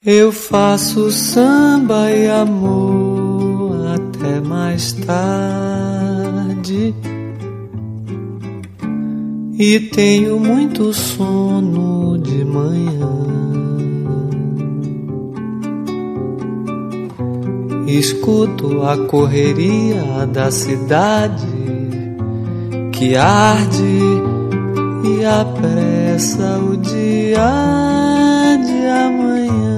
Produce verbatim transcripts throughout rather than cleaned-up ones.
Eu faço samba e amor até mais tarde, e tenho muito sono de manhã. Escuto a correria da cidade que arde e apressa o dia de amanhã.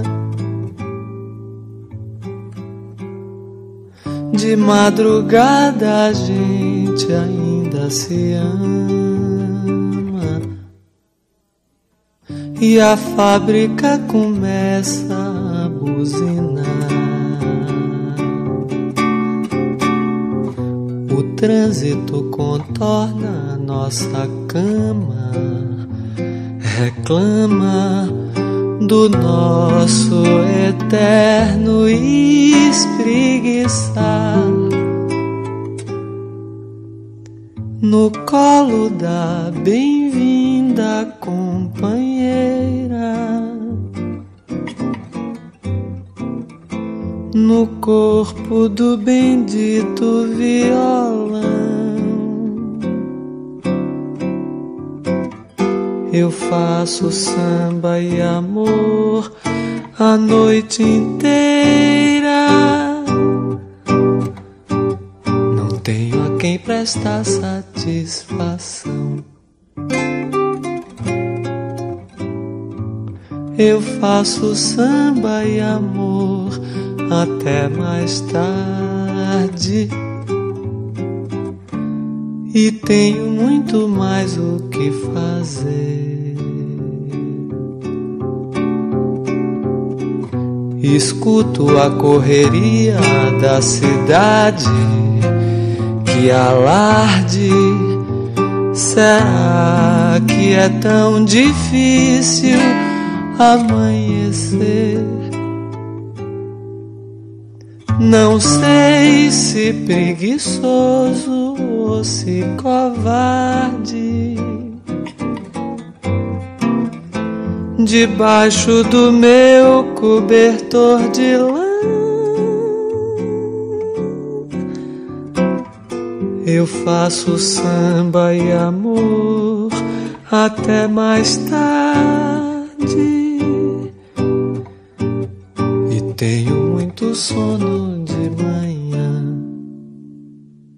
De madrugada a gente ainda se ama, e a fábrica começa a buzinar. O trânsito contorna nossa cama, reclama do nosso eterno espreguiçar no colo da bem-vinda companheira, no corpo do bendito violão. Eu faço samba e amor a noite inteira. Não tenho a quem prestar satisfação. Eu faço samba e amor até mais tarde, e tenho muito mais o que fazer. Escuto a correria da cidade que alarde. Será que é tão difícil amanhecer? Não sei se preguiçoso ou se covarde. Debaixo do meu cobertor de lã, eu faço samba e amor até mais tarde, e tenho muito sono